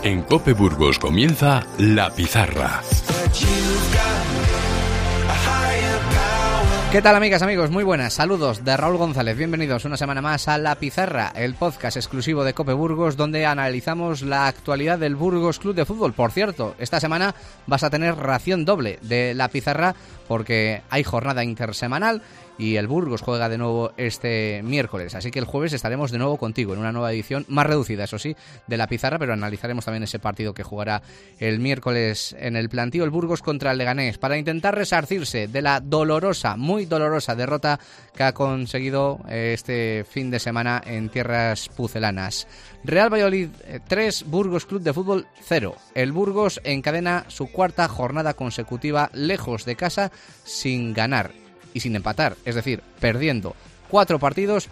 En COPE Burgos comienza La Pizarra. ¿Qué tal, amigas, amigos? Muy buenas, saludos de Raúl González. Bienvenidos una semana más a La Pizarra, el podcast exclusivo de COPE Burgos, donde analizamos la actualidad del Burgos Club de Fútbol. Por cierto, esta semana vas a tener ración doble de La Pizarra porque hay jornada intersemanal y el Burgos juega de nuevo este miércoles. Así que el jueves estaremos de nuevo contigo en una nueva edición, más reducida, eso sí, de La Pizarra, pero analizaremos también ese partido que jugará el miércoles en el plantío, el Burgos contra el Leganés, para intentar resarcirse de la dolorosa, muy dolorosa derrota que ha conseguido este fin de semana en tierras pucelanas. Real Valladolid 3, Burgos Club de Fútbol 0. El Burgos encadena su cuarta jornada consecutiva lejos de casa sin ganar y sin empatar, es decir, perdiendo 4 partidos,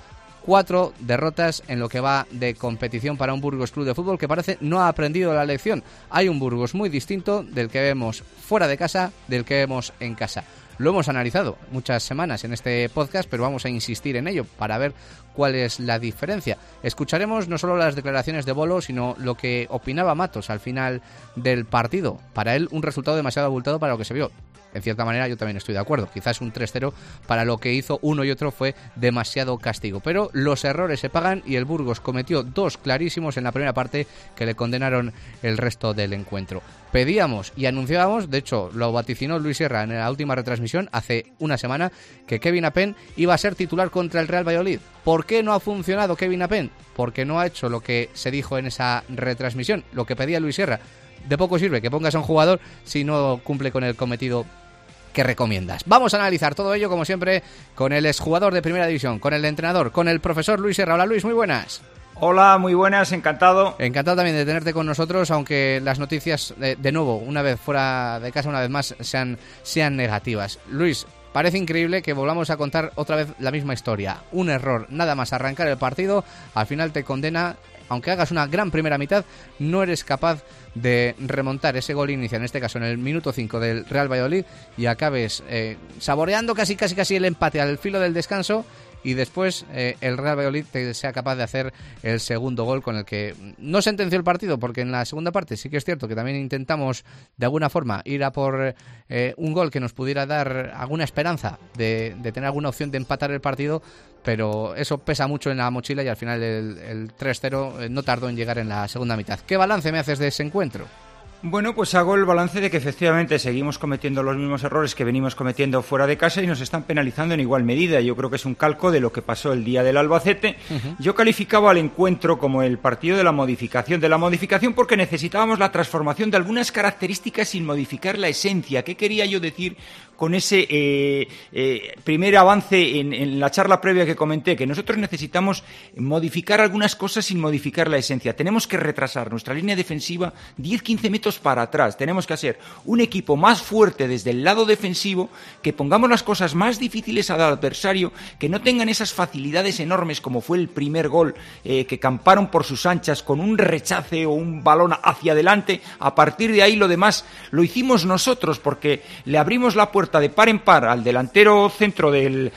4 derrotas en lo que va de competición para un Burgos Club de Fútbol que parece no ha aprendido la lección. Hay un Burgos muy distinto del que vemos fuera de casa, del que vemos en casa. Lo hemos analizado muchas semanas en este podcast, pero vamos a insistir en ello para ver cuál es la diferencia. Escucharemos no solo las declaraciones de Bolo, sino lo que opinaba Matos al final del partido. Para él, un resultado demasiado abultado para lo que se vio. En cierta manera yo también estoy de acuerdo. Quizás un 3-0 para lo que hizo uno y otro fue demasiado castigo. Pero los errores se pagan y el Burgos cometió 2 clarísimos en la primera parte que le condenaron el resto del encuentro. Pedíamos y anunciábamos, de hecho lo vaticinó Luis Sierra en la última retransmisión hace una semana, que Kevin Apen iba a ser titular contra el Real Valladolid. ¿Por qué no ha funcionado Kevin Apen? Porque no ha hecho lo que se dijo en esa retransmisión, lo que pedía Luis Sierra. De poco sirve que pongas a un jugador si no cumple con el cometido que recomiendas. Vamos a analizar todo ello, como siempre, con el exjugador de Primera División, con el entrenador, con el profesor Luis Sierra. Hola, Luis, muy buenas. Hola, muy buenas, encantado. Encantado también de tenerte con nosotros, aunque las noticias, de nuevo, una vez fuera de casa, una vez más, sean negativas. Luis, parece increíble que volvamos a contar otra vez la misma historia. Un error, nada más arrancar el partido, al final te condena. Aunque hagas una gran primera mitad, no eres capaz de remontar ese gol inicial, en este caso en el minuto 5 del Real Valladolid, y acabes saboreando casi el empate al filo del descanso, y después el Real Valladolid sea capaz de hacer el segundo gol con el que no sentenció el partido, porque en la segunda parte sí que es cierto que también intentamos de alguna forma ir a por un gol que nos pudiera dar alguna esperanza de tener alguna opción de empatar el partido, pero eso pesa mucho en la mochila y al final el 3-0 no tardó en llegar en la segunda mitad. ¿Qué balance me haces de ese encuentro? Bueno, pues hago el balance de que efectivamente seguimos cometiendo los mismos errores que venimos cometiendo fuera de casa y nos están penalizando en igual medida. Yo creo que es un calco de lo que pasó el día del Albacete. Yo calificaba al encuentro como el partido de la modificación porque necesitábamos la transformación de algunas características sin modificar la esencia. ¿Qué quería yo decir con ese primer avance en la charla previa que comenté? Que nosotros necesitamos modificar algunas cosas sin modificar la esencia. Tenemos que retrasar nuestra línea defensiva 10-15 metros para atrás. Tenemos que hacer un equipo más fuerte desde el lado defensivo, que pongamos las cosas más difíciles al adversario, que no tengan esas facilidades enormes como fue el primer gol, que camparon por sus anchas con un rechace o un balón hacia adelante. A partir de ahí lo demás lo hicimos nosotros, porque le abrimos la puerta de par en par al delantero centro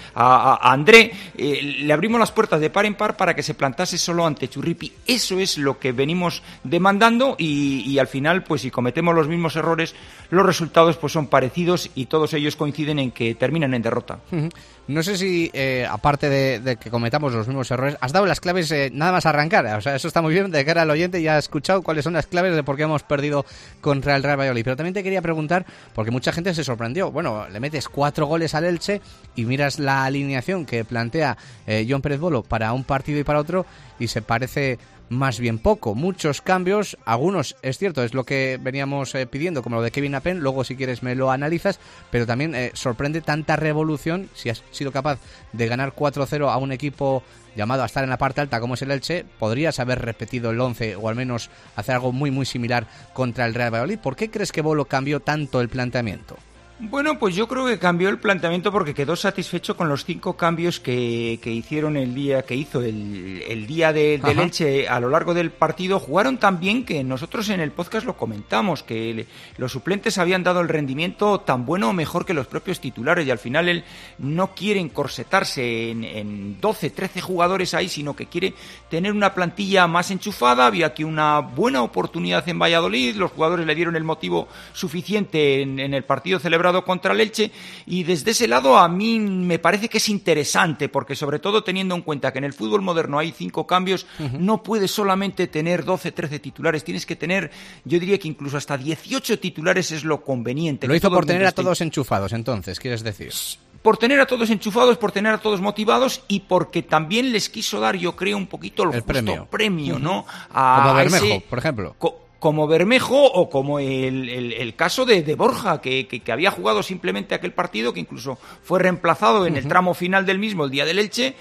a André, le abrimos las puertas de par en par para que se plantase solo ante Churripi. Eso es lo que venimos demandando y al final, pues si cometemos los mismos errores, los resultados pues son parecidos y todos ellos coinciden en que terminan en derrota. No sé si, aparte de que cometamos los mismos errores, has dado las claves nada más arrancar. O sea, eso está muy bien de cara al oyente, ya has escuchado cuáles son las claves de por qué hemos perdido contra el Real Valladolid. Pero también te quería preguntar, porque mucha gente se sorprendió. Bueno, le metes 4 goles al Elche y miras la alineación que plantea Jon Pérez Bolo para un partido y para otro y se parece más bien poco. Muchos cambios, algunos, es cierto, es lo que veníamos pidiendo, como lo de Kevin Apen, luego si quieres me lo analizas, pero también sorprende tanta revolución. Si has sido capaz de ganar 4-0 a un equipo llamado a estar en la parte alta como es el Elche, podrías haber repetido el 11 o al menos hacer algo muy muy similar contra el Real Valladolid. ¿Por qué crees que Bolo cambió tanto el planteamiento? Bueno, pues yo creo que cambió el planteamiento porque quedó satisfecho con los 5 cambios que hicieron el día del Elche a lo largo del partido. Jugaron tan bien que nosotros en el podcast lo comentamos, que los suplentes habían dado el rendimiento tan bueno o mejor que los propios titulares, y al final él no quiere encorsetarse en 12, 13 jugadores ahí, sino que quiere tener una plantilla más enchufada. Había aquí una buena oportunidad en Valladolid, los jugadores le dieron el motivo suficiente en el partido celebrado contra el Elche, y desde ese lado a mí me parece que es interesante, porque sobre todo teniendo en cuenta que en el fútbol moderno hay 5 cambios, no puedes solamente tener 12, 13 titulares, tienes que tener, yo diría que incluso hasta 18 titulares es lo conveniente. Lo hizo por tener a todos enchufados, entonces, ¿quieres decir? Por tener a todos enchufados, por tener a todos motivados, y porque también les quiso dar, yo creo, un poquito el justo premio, ¿no? Como Bermejo, por ejemplo. Como Bermejo, o como el caso de Borja, que había jugado simplemente aquel partido, que incluso fue reemplazado en el tramo final del mismo, el día del Elche,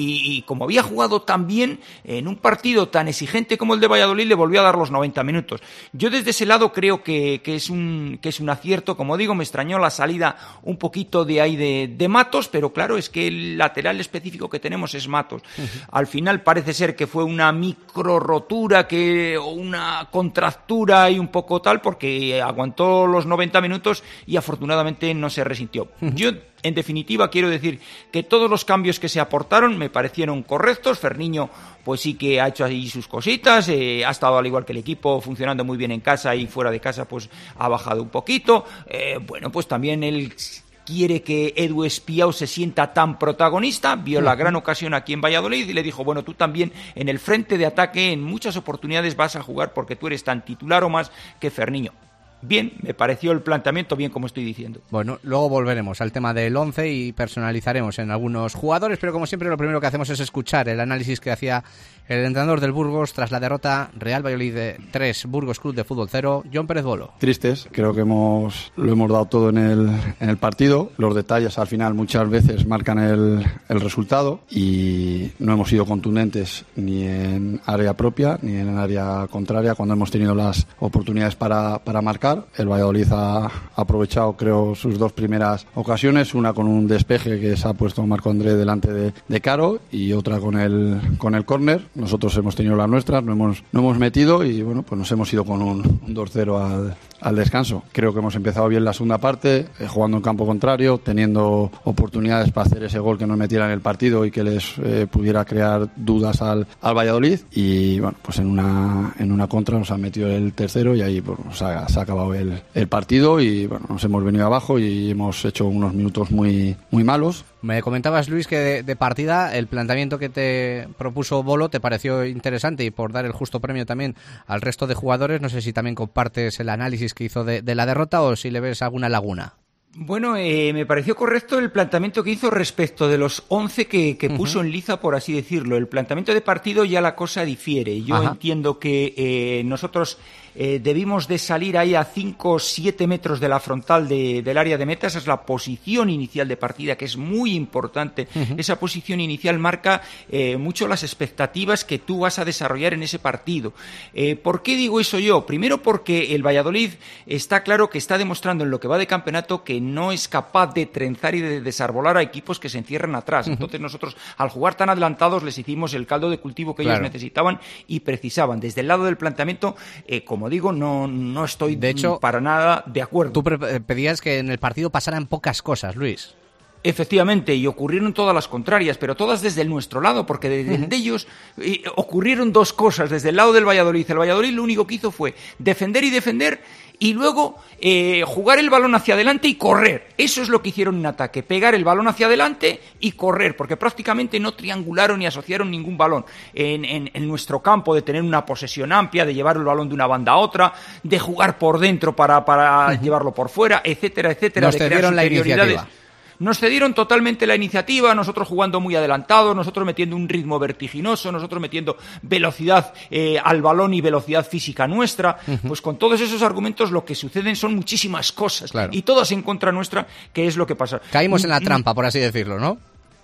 y como había jugado tan bien en un partido tan exigente como el de Valladolid, le volvió a dar los 90 minutos. Yo desde ese lado creo que es un acierto. Como digo, me extrañó la salida un poquito de ahí de Matos, pero claro, es que el lateral específico que tenemos es Matos. Al final parece ser que fue una micro rotura, o una contractura y un poco tal, porque aguantó los 90 minutos y afortunadamente no se resintió. Yo, en definitiva, quiero decir que todos los cambios que se aportaron me parecieron correctos. Ferniño pues sí que ha hecho ahí sus cositas, ha estado al igual que el equipo funcionando muy bien en casa, y fuera de casa pues ha bajado un poquito. Bueno, pues también él quiere que Edu Espiau se sienta tan protagonista, vio la gran ocasión aquí en Valladolid y le dijo, bueno, tú también en el frente de ataque en muchas oportunidades vas a jugar, porque tú eres tan titular o más que Ferniño. Bien, me pareció el planteamiento bien, como estoy diciendo. Bueno, luego volveremos al tema del 11 y personalizaremos en algunos jugadores, pero como siempre lo primero que hacemos es escuchar el análisis que hacía el entrenador del Burgos tras la derrota Real Valladolid 3, Burgos Club de Fútbol 0, John Pérez Bolo. Tristes, creo que lo hemos dado todo en el partido. Los detalles al final muchas veces marcan el resultado, y no hemos sido contundentes ni en área propia ni en área contraria cuando hemos tenido las oportunidades para marcar. El Valladolid ha aprovechado, creo, sus 2 primeras ocasiones, una con un despeje que se ha puesto Marco André delante de Caro, y otra con el córner. Nosotros hemos tenido las nuestras, no hemos metido, y bueno, pues nos hemos ido con un 2-0 al descanso. Creo que hemos empezado bien la segunda parte, jugando en campo contrario, teniendo oportunidades para hacer ese gol que nos metiera en el partido y que les pudiera crear dudas al Valladolid, y bueno, pues en una contra nos han metido el tercero, y ahí pues, se ha acabado el partido, y bueno, nos hemos venido abajo y hemos hecho unos minutos muy, muy malos. Me comentabas, Luis, que de partida el planteamiento que te propuso Bolo te pareció interesante, y por dar el justo premio también al resto de jugadores, no sé si también compartes el análisis que hizo de la derrota o si le ves alguna laguna. Bueno, me pareció correcto el planteamiento que hizo respecto de los 11 que puso en liza, por así decirlo. El planteamiento de partido ya la cosa difiere. Yo entiendo que nosotros debimos de salir ahí a 5 o 7 metros de la frontal del área de meta. Esa es la posición inicial de partida, que es muy importante. Esa posición inicial marca mucho las expectativas que tú vas a desarrollar en ese partido. ¿Por qué digo eso yo? Primero porque el Valladolid está claro que está demostrando en lo que va de campeonato que no es capaz de trenzar y de desarbolar a equipos que se encierran atrás. Entonces nosotros, al jugar tan adelantados, les hicimos el caldo de cultivo que ellos necesitaban y precisaban. Desde el lado del planteamiento, como digo, no estoy de hecho, para nada de acuerdo. Tú pedías que en el partido pasaran pocas cosas, Luis. Efectivamente, y ocurrieron todas las contrarias, pero todas desde nuestro lado, porque desde el de ellos ocurrieron 2 cosas. Desde el lado del Valladolid, el Valladolid lo único que hizo fue defender, y luego jugar el balón hacia adelante y correr. Eso es lo que hicieron en ataque, pegar el balón hacia adelante y correr, porque prácticamente no triangularon ni asociaron ningún balón en nuestro campo, de tener una posesión amplia, de llevar el balón de una banda a otra, de jugar por dentro para llevarlo por fuera, etcétera, etcétera. Nos cedieron la iniciativa. Nos cedieron totalmente la iniciativa, nosotros jugando muy adelantados, nosotros metiendo un ritmo vertiginoso, nosotros metiendo velocidad al balón y velocidad física nuestra. Pues con todos esos argumentos lo que suceden son muchísimas cosas, y todas en contra nuestra, que es lo que pasa. Caímos en la trampa, por así decirlo, ¿no?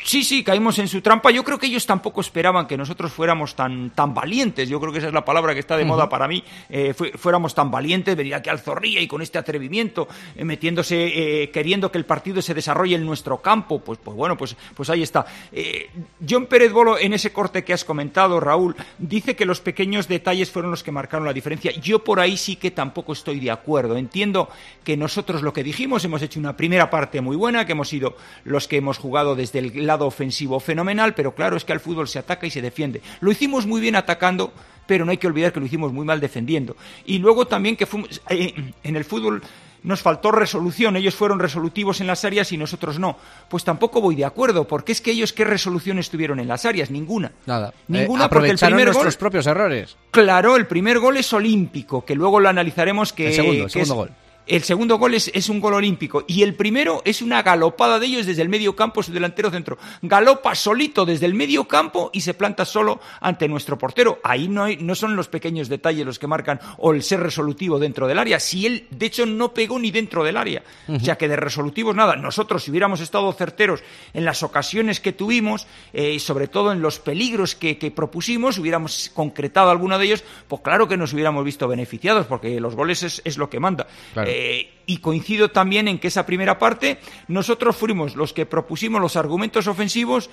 Sí, caímos en su trampa. Yo creo que ellos tampoco esperaban que nosotros fuéramos tan valientes. Yo creo que esa es la palabra que está de moda para mí. Fuéramos tan valientes, venir aquí al Zorrilla y con este atrevimiento, metiéndose, queriendo que el partido se desarrolle en nuestro campo. Pues bueno, pues ahí está. John Pérez Bolo, en ese corte que has comentado, Raúl, dice que los pequeños detalles fueron los que marcaron la diferencia. Yo por ahí sí que tampoco estoy de acuerdo. Entiendo que nosotros lo que dijimos, hemos hecho una primera parte muy buena, que hemos sido los que hemos jugado desde el lado ofensivo fenomenal, pero claro, es que al fútbol se ataca y se defiende. Lo hicimos muy bien atacando, pero no hay que olvidar que lo hicimos muy mal defendiendo. Y luego también que fuimos, en el fútbol nos faltó resolución, ellos fueron resolutivos en las áreas y nosotros no. Pues tampoco voy de acuerdo, porque es que ellos ¿qué resoluciones tuvieron en las áreas? Ninguna. Nada. Ninguna, porque el primer nuestros gol, propios errores. Claro, el primer gol es olímpico, que luego lo analizaremos que... El segundo gol. El segundo gol es un gol olímpico y el primero es una galopada de ellos desde el medio campo, su delantero centro. Galopa solito desde el medio campo y se planta solo ante nuestro portero. Ahí no son los pequeños detalles los que marcan o el ser resolutivo dentro del área. Si él, de hecho, no pegó ni dentro del área. O sea que de resolutivos nada. Nosotros, si hubiéramos estado certeros en las ocasiones que tuvimos, sobre todo en los peligros que propusimos, hubiéramos concretado alguno de ellos, pues claro que nos hubiéramos visto beneficiados, porque los goles es lo que manda. Claro. Y coincido también en que esa primera parte nosotros fuimos los que propusimos los argumentos ofensivos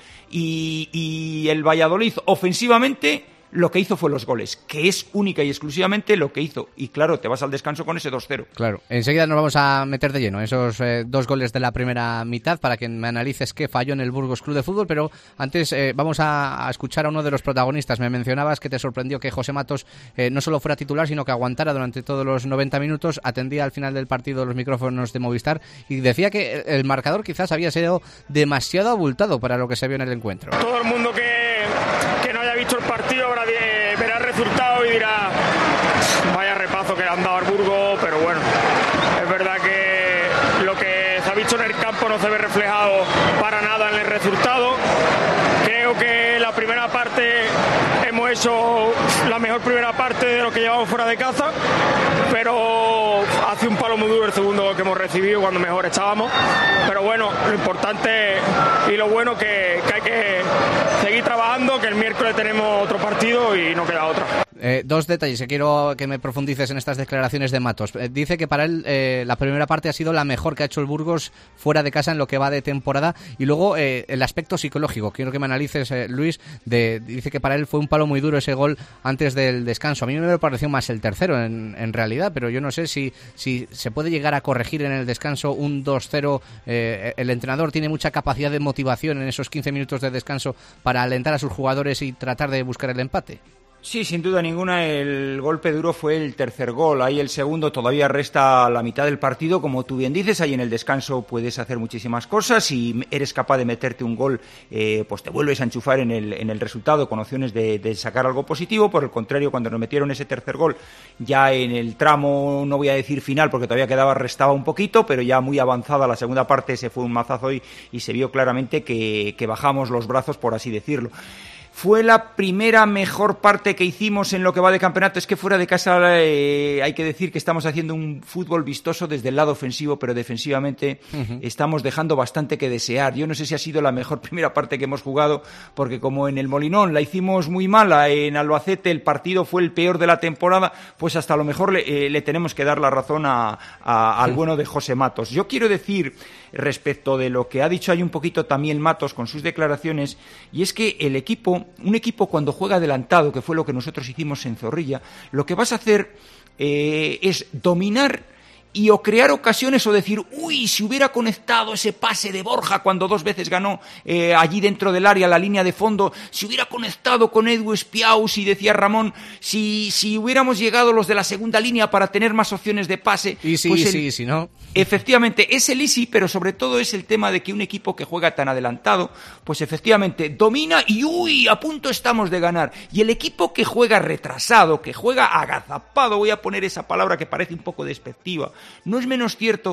y el Valladolid ofensivamente lo que hizo fue los goles, que es única y exclusivamente lo que hizo. Y claro, te vas al descanso con ese 2-0. Claro, enseguida nos vamos a meter de lleno esos dos goles de la primera mitad para que me analices qué falló en el Burgos Club de Fútbol, pero antes vamos a escuchar a uno de los protagonistas. Me mencionabas que te sorprendió que José Matos no solo fuera titular, sino que aguantara durante todos los 90 minutos, atendía al final del partido los micrófonos de Movistar y decía que el marcador quizás había sido demasiado abultado para lo que se vio en el encuentro. Todo el mundo que no haya visto el partido verá el resultado y dirá vaya repazo que le han dado al Burgos, pero bueno, es verdad que lo que se ha visto en el campo no se ve reflejado para nada en el resultado. Creo que la primera parte hemos hecho la mejor primera parte de lo que llevamos fuera de casa, pero hace un palo muy duro el segundo gol que hemos recibido cuando mejor estábamos. Pero bueno, lo importante y lo bueno que hay que seguir trabajando, que el miércoles tenemos otro partido y no queda otra. Dos detalles que quiero que me profundices en estas declaraciones de Matos. Dice que para él la primera parte ha sido la mejor que ha hecho el Burgos fuera de casa en lo que va de temporada, y luego el aspecto psicológico. Quiero que me analices, Luis. Dice que para él fue un palo muy duro ese gol antes del descanso. A mí me pareció más el tercero en realidad, pero yo no sé si se puede llegar a corregir en el descanso un 2-0. El entrenador tiene mucha capacidad de motivación en esos 15 minutos de descanso para alentar a sus jugadores y tratar de buscar el empate. Sí, sin duda ninguna, el golpe duro fue el tercer gol. Ahí el segundo todavía resta la mitad del partido, como tú bien dices. Ahí en el descanso puedes hacer muchísimas cosas. Si eres capaz de meterte un gol, pues te vuelves a enchufar en el resultado con opciones de sacar algo positivo. Por el contrario, cuando nos metieron ese tercer gol, ya en el tramo, no voy a decir final, porque todavía restaba un poquito, pero ya muy avanzada la segunda parte, se fue un mazazo y se vio claramente que bajamos los brazos, por así decirlo. Fue la primera mejor parte que hicimos en lo que va de campeonato. Es que fuera de casa hay que decir que estamos haciendo un fútbol vistoso desde el lado ofensivo, pero defensivamente estamos dejando bastante que desear. Yo no sé si ha sido la mejor primera parte que hemos jugado, porque como en el Molinón la hicimos muy mala, en Albacete el partido fue el peor de la temporada, pues hasta a lo mejor le tenemos que dar la razón al bueno de José Matos. Yo quiero decir, respecto de lo que ha dicho ahí un poquito también Matos con sus declaraciones, y es que un equipo cuando juega adelantado, que fue lo que nosotros hicimos en Zorrilla, lo que vas a hacer es dominar y o crear ocasiones o decir, uy, si hubiera conectado ese pase de Borja cuando 2 veces ganó allí dentro del área, la línea de fondo, si hubiera conectado con Edu Espiaus, y decía Ramón, si hubiéramos llegado los de la segunda línea para tener más opciones de pase. Y sí, ¿no? Efectivamente, es el easy, pero sobre todo es el tema de que un equipo que juega tan adelantado, pues efectivamente domina y uy, a punto estamos de ganar. Y el equipo que juega retrasado, que juega agazapado, voy a poner esa palabra que parece un poco despectiva, no es menos cierto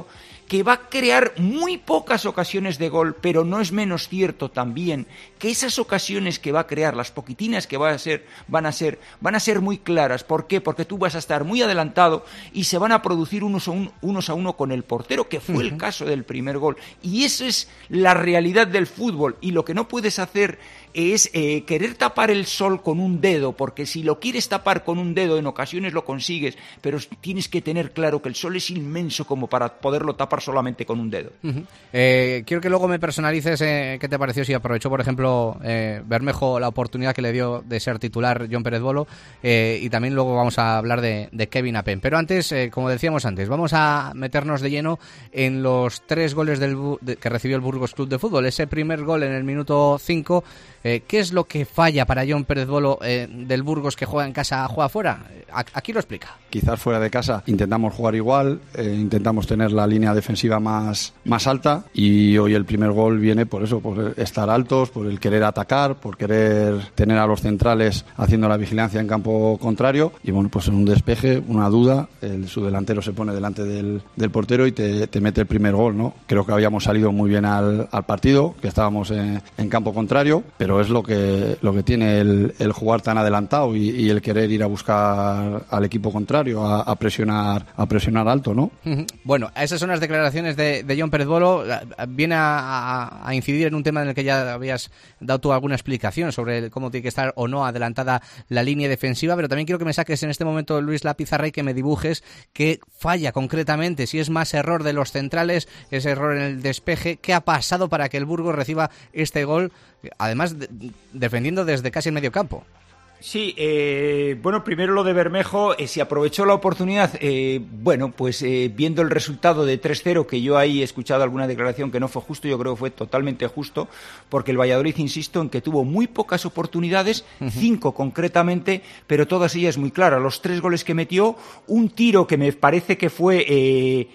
que va a crear muy pocas ocasiones de gol, pero no es menos cierto también que esas ocasiones que va a crear, las poquitinas que van a ser muy claras. ¿Por qué? Porque tú vas a estar muy adelantado y se van a producir unos a uno con el portero, que fue el caso del primer gol. Y esa es la realidad del fútbol, y lo que no puedes hacer es querer tapar el sol con un dedo, porque si lo quieres tapar con un dedo en ocasiones lo consigues, pero tienes que tener claro que el sol es inmenso como para poderlo tapar solamente con un dedo. Quiero que luego me personalices qué te pareció si aprovechó, por ejemplo, Bermejo la oportunidad que le dio de ser titular Jon Pérez Bolo, y también luego vamos a hablar de Kevin Apen. Pero antes, como decíamos antes, vamos a meternos de lleno en los 3 goles que recibió el Burgos Club de Fútbol. Ese primer gol en el minuto 5, ¿qué es lo que falla para Jon Pérez Bolo del Burgos, que juega en casa, juega fuera? Aquí lo explica. Quizás fuera de casa intentamos jugar igual, intentamos tener la línea defensiva más alta, y hoy el primer gol viene por eso, por estar altos, por el querer atacar, por querer tener a los centrales haciendo la vigilancia en campo contrario, y bueno, pues en un despeje, una duda, su delantero se pone delante del portero y te mete el primer gol, ¿no? Creo que habíamos salido muy bien al partido, que estábamos en campo contrario, pero es lo que tiene el jugar tan adelantado y el querer ir a buscar al equipo contrario, a presionar alto, ¿no? Bueno, esas son las declaraciones de Jon Pérez Bolo. Viene a incidir en un tema en el que ya habías dado tú alguna explicación sobre cómo tiene que estar o no adelantada la línea defensiva, pero también quiero que me saques en este momento, Luis, la pizarra y que me dibujes qué falla concretamente, si es más error de los centrales, es error en el despeje, qué ha pasado para que el Burgos reciba este gol, además defendiendo desde casi el medio campo. Sí, bueno, primero lo de Bermejo, si aprovechó la oportunidad, viendo el resultado de 3-0, que yo ahí he escuchado alguna declaración que no fue justo, yo creo que fue totalmente justo, porque el Valladolid, insisto, en que tuvo muy pocas oportunidades, 5 concretamente, pero todas ellas muy claras. Los 3 goles que metió, un tiro que me parece que fue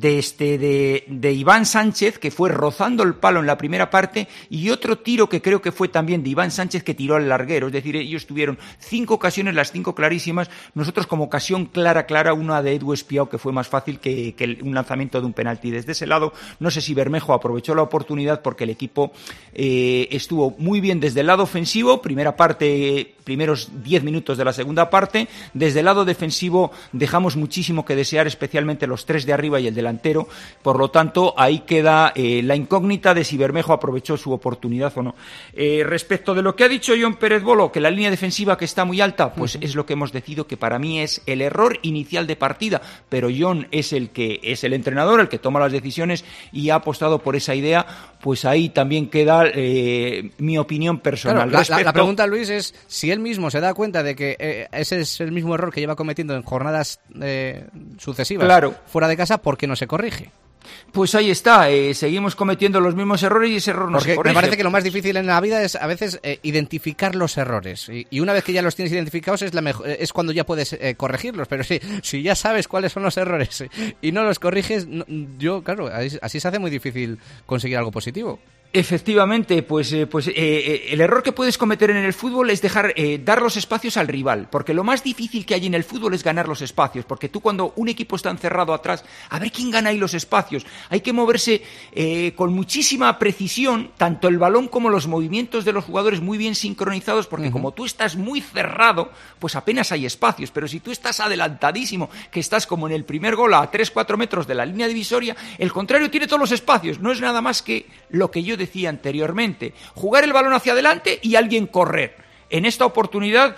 de Iván Sánchez, que fue rozando el palo en la primera parte, y otro tiro que creo que fue también de Iván Sánchez, que tiró al larguero. Es decir, ellos tuvieron 5 ocasiones, las 5 clarísimas. Nosotros como ocasión clara, una de Edu Espiao, que fue más fácil que un lanzamiento de un penalti. Desde ese lado, no sé si Bermejo aprovechó la oportunidad, porque el equipo estuvo muy bien desde el lado ofensivo, primera parte, primeros 10 minutos de la segunda parte. Desde el lado defensivo dejamos muchísimo que desear, especialmente los 3 de arriba y el delantero. Por lo tanto, ahí queda la incógnita de si Bermejo aprovechó su oportunidad o no. Respecto de lo que ha dicho Jon Pérez Bolo, que la línea defensiva que está muy alta, pues es lo que hemos decidido, que para mí es el error inicial de partida, pero Jon es el entrenador, el que toma las decisiones, y ha apostado por esa idea. Pues ahí también queda mi opinión personal. Claro, la pregunta, Luis, es si él mismo se da cuenta de que ese es el mismo error que lleva cometiendo en jornadas sucesivas fuera de casa, ¿por qué no se corrige? Pues ahí está, seguimos cometiendo los mismos errores y ese error no se corrige. Me parece que lo más difícil en la vida es a veces identificar los errores, y una vez que ya los tienes identificados es cuando ya puedes corregirlos, pero si ya sabes cuáles son los errores y no los corriges, así se hace muy difícil conseguir algo positivo. Efectivamente, el error que puedes cometer en el fútbol es dar los espacios al rival, porque lo más difícil que hay en el fútbol es ganar los espacios, porque tú, cuando un equipo está encerrado atrás, a ver quién gana ahí los espacios, hay que moverse con muchísima precisión, tanto el balón como los movimientos de los jugadores muy bien sincronizados, porque como tú estás muy cerrado, pues apenas hay espacios, pero si tú estás adelantadísimo, que estás como en el primer gol a 3-4 metros de la línea divisoria, el contrario tiene todos los espacios. No es nada más que lo que yo decía anteriormente, jugar el balón hacia adelante y alguien correr. En esta oportunidad,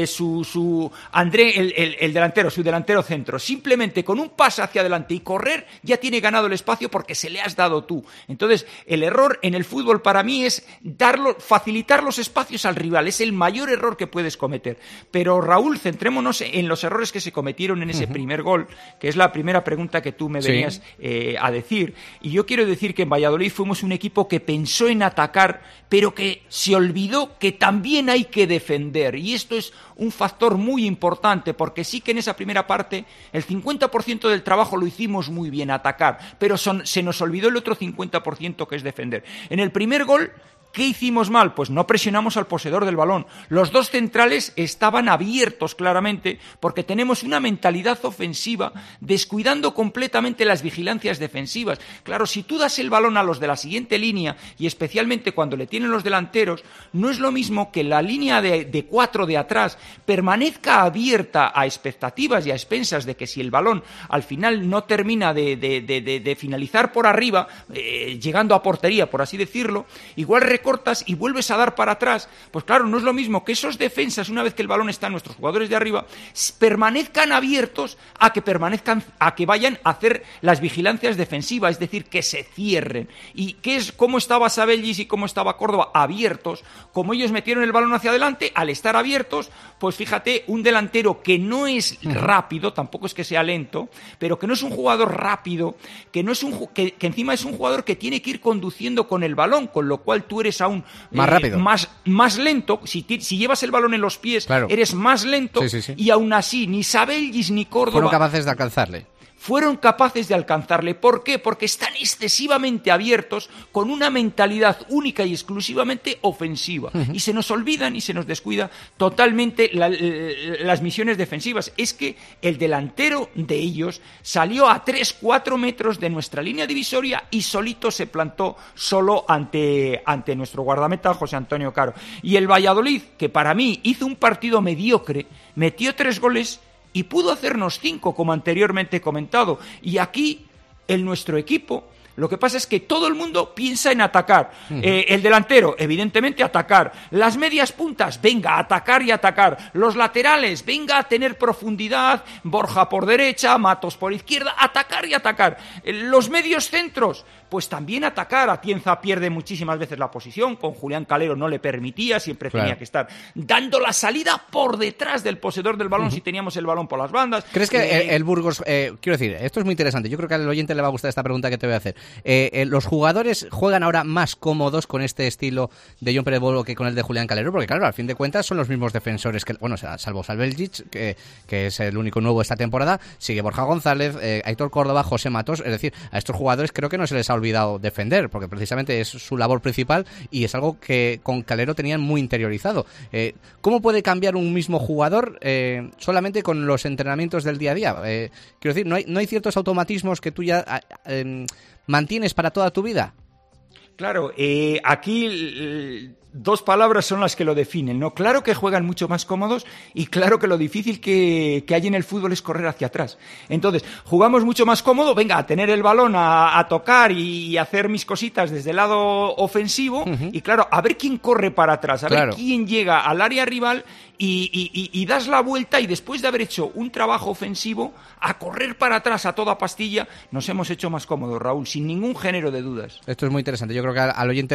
André, el delantero, su delantero centro, simplemente con un pase hacia adelante y correr, ya tiene ganado el espacio porque se le has dado tú. Entonces, el error en el fútbol para mí es facilitar los espacios al rival. Es el mayor error que puedes cometer. Pero, Raúl, centrémonos en los errores que se cometieron en ese primer gol, que es la primera pregunta que tú me venías a decir. Y yo quiero decir que en Valladolid fuimos un equipo que pensó en atacar, pero que se olvidó que también hay que defender, y esto es un factor muy importante, porque sí que en esa primera parte el 50% del trabajo lo hicimos muy bien, atacar, pero se nos olvidó el otro 50%, que es defender. En el primer gol ¿Qué hicimos mal? Pues no presionamos al poseedor del balón. Los dos centrales estaban abiertos claramente porque tenemos una mentalidad ofensiva descuidando completamente las vigilancias defensivas. Claro, si tú das el balón a los de la siguiente línea y especialmente cuando le tienen los delanteros, no es lo mismo que la línea de 4 de atrás permanezca abierta a expectativas y a expensas de que si el balón al final no termina de finalizar por arriba, llegando a portería, por así decirlo, igual cortas y vuelves a dar para atrás, pues claro, no es lo mismo que esos defensas, una vez que el balón está en nuestros jugadores de arriba, permanezcan abiertos a que vayan a hacer las vigilancias defensivas, es decir, que se cierren. ¿Y cómo estaba Sabellis y cómo estaba Córdoba? Abiertos. Como ellos metieron el balón hacia adelante, al estar abiertos, pues fíjate, un delantero que no es rápido, tampoco es que sea lento, pero que no es un jugador rápido, que encima es un jugador que tiene que ir conduciendo con el balón, con lo cual tú eres aún más rápido, más lento. Si llevas el balón en los pies, claro, eres más lento, sí. Y aún así ni Sabellis ni Córdoba fueron capaces de alcanzarle. ¿Por qué? Porque están excesivamente abiertos con una mentalidad única y exclusivamente ofensiva. Y se nos olvidan y se nos descuida totalmente las misiones defensivas. Es que el delantero de ellos salió a 3-4 metros de nuestra línea divisoria y solito se plantó solo ante nuestro guardameta José Antonio Caro. Y el Valladolid, que para mí hizo un partido mediocre, metió 3 goles y pudo hacernos 5, como anteriormente he comentado. Y aquí, en nuestro equipo, lo que pasa es que todo el mundo piensa en atacar. El delantero, evidentemente, atacar. Las medias puntas, venga, a atacar y atacar. Los laterales, venga a tener profundidad. Borja por derecha, Matos por izquierda, atacar y atacar. Los medios centros, pues también atacar. Atienza pierde muchísimas veces la posición, con Julián Calero no le permitía, siempre tenía que estar dando la salida por detrás del poseedor del balón si teníamos el balón por las bandas. ¿Crees que el Burgos, quiero decir, esto es muy interesante, yo creo que al oyente le va a gustar esta pregunta que te voy a hacer, los jugadores juegan ahora más cómodos con este estilo de Jon Pérez Bolo que con el de Julián Calero? Porque claro, al fin de cuentas son los mismos defensores que, bueno, salvo Sabeljic, que es el único nuevo esta temporada, sigue Borja González, Aitor Córdoba, José Matos, es decir, a estos jugadores creo que no se les ha olvidado defender, porque precisamente es su labor principal y es algo que con Calero tenían muy interiorizado. ¿Cómo puede cambiar un mismo jugador solamente con los entrenamientos del día a día? Quiero decir, ¿no hay ciertos automatismos que tú ya mantienes para toda tu vida? Claro, aquí 2 palabras son las que lo definen, ¿no? Claro que juegan mucho más cómodos y claro que lo difícil que hay en el fútbol es correr hacia atrás. Entonces, jugamos mucho más cómodo, venga, a tener el balón, a tocar y hacer mis cositas desde el lado ofensivo y claro, a ver quién corre para atrás, a ver quién llega al área rival y das la vuelta y después de haber hecho un trabajo ofensivo, a correr para atrás a toda pastilla, nos hemos hecho más cómodos, Raúl, sin ningún género de dudas. Esto es muy interesante, yo creo que al oyente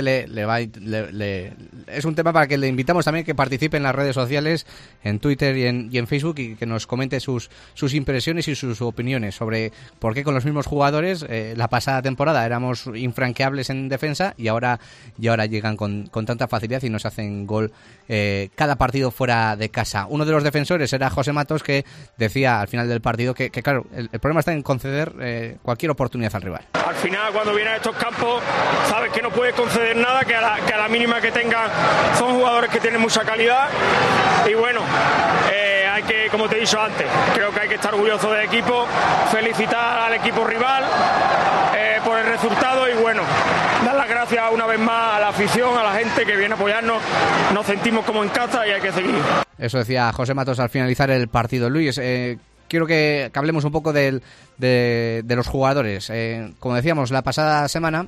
es un tema para que le invitamos también que participe en las redes sociales, en Twitter y en Facebook, y que nos comente sus impresiones y sus opiniones sobre por qué con los mismos jugadores la pasada temporada éramos infranqueables en defensa y ahora llegan con tanta facilidad y nos hacen gol cada partido fuera de casa. Uno de los defensores era José Matos, que decía al final del partido que claro, el problema está en conceder cualquier oportunidad al rival. Al final, cuando vienen a estos campos, sabes que no puedes conceder nada, que a la mínima que tengan son jugadores que tienen mucha calidad y bueno, hay que, como te he dicho antes, creo que hay que estar orgulloso del equipo, felicitar al equipo rival por el resultado y bueno, dar las gracias una vez más a la afición, a la gente que viene a apoyarnos, nos sentimos como en casa y hay que seguir. Eso decía José Matos al finalizar el partido. Luis, quiero que hablemos un poco de los jugadores. Como decíamos, la pasada semana